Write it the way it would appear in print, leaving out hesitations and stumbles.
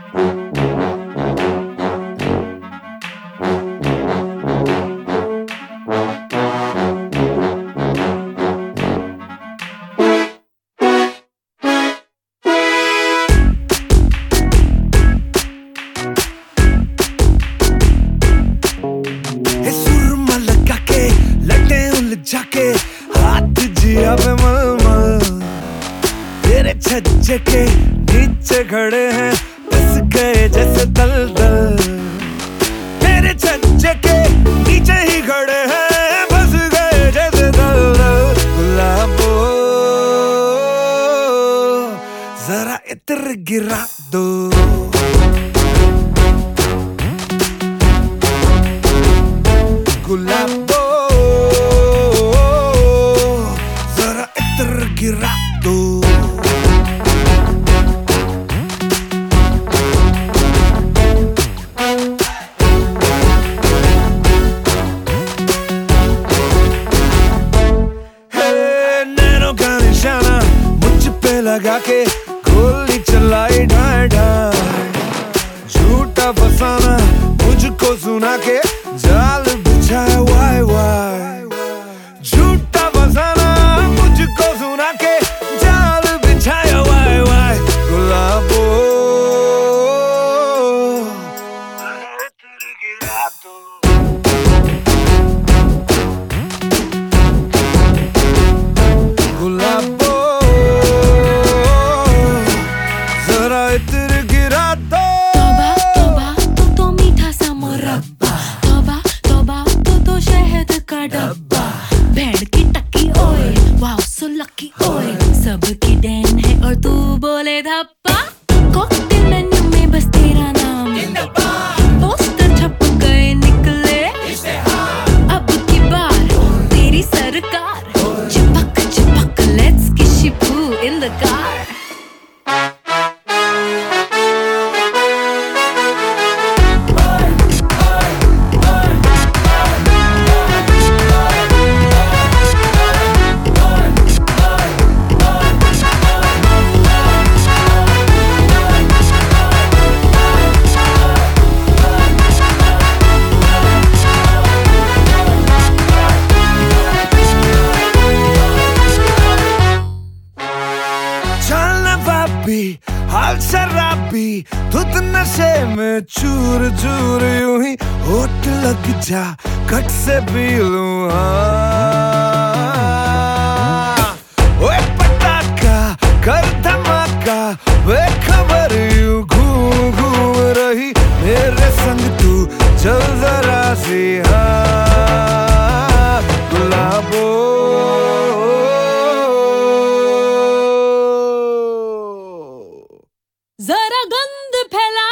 जाके हाथ जिया पे मलमल, तेरे छज्जे के नीचे खड़े हैं बस गए जैसे दलदल। तेरे छज्जे के नीचे ही खड़े हैं बस गए जैसे दलदल। गुलाबो जरा इत्र गिरा दो, गुलाबो गिरा दो। नैनों का निशाना मुझ पे लगा के गोली चलाई ढाई ढाई, झूठा फसाना मुझको सुना के जाल बिछाया वाई वाई। झूठा फसाना मुझको सुना के जाल बिछाया वाई वाई। गुलाबो गिरा दो, गुलाबो जरा इत्र गिरा दो। तौबा तौबा तो मीठा सा मुरब्बा, तौबा तौबा तो शहद का डब्बा। भेड़ की टक्की ओए वाओ सो लकी ओए, सबकी देन है और तू बोले धप्पा। कॉकटेल मेन्यू में बस तेरा नाम, पोस्टर छप गए निकले अब की बार तेरी सरकार। चिपक चिपक लेट्स किशी पू इन द कार। हाल शराबी धुत नशे में चूर चूर यूं ही होठ लग जा कट से पी लूं। ओए पटाखा कर धमाका बेखबर यूं घूम घूम रही मेरे संग तू चल जरा सी। गुलाबो जरा गंध फैला